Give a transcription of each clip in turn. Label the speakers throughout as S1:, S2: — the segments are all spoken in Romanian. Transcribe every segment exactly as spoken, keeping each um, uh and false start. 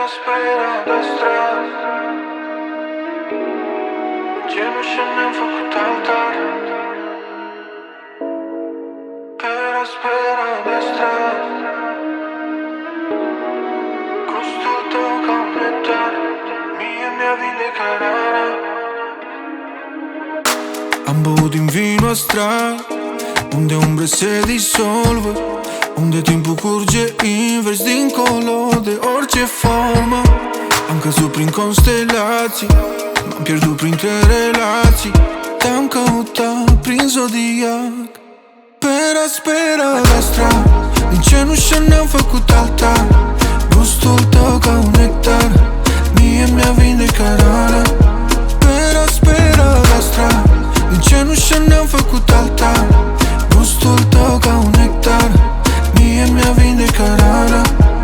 S1: spera de stradă. Cenușă ne-am făcut altar. Era spera de stradă. Gustul tău ca un nectar. Mie mi-a vindecat rana.
S2: Am băut din vin astral, unde umbre se disolvă, unde timpul curge invers dincolo de orice formă. Am căzut prin constelații, m-am pierdut printre relații. Te-am căutat prin zodiac, pera spera la strat. Din cenușă ne-am făcut altar. Gustul tău ca un nectar, mie mi-a vindecat rana. Pera spera la strat. Din cenușă ne-am făcut altar. Gustul tău ca un nectar, mie mi-a vindecat rana.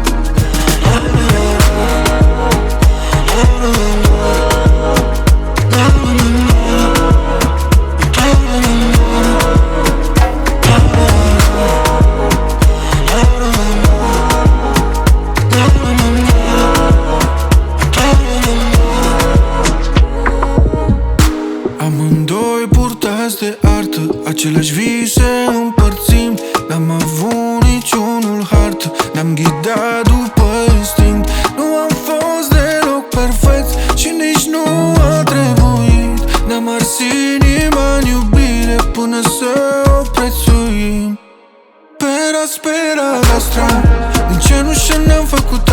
S2: Amândoi purtați de artă, aceleași vise împărțim. N-am avut niciunul hartă, ne-am ghidat după instinct. Nu am fost deloc perfecți și nici nu a trebuit. Ne-am ars inima în iubire până să o prețuim. Pera spera la strat. Din cenușă ne-am făcut